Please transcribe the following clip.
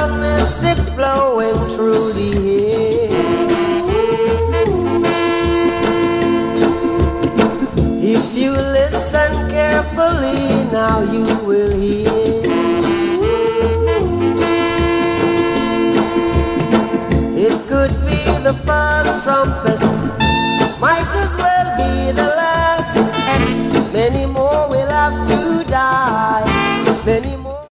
mystic flowing through the air. If you listen carefully, now you will hear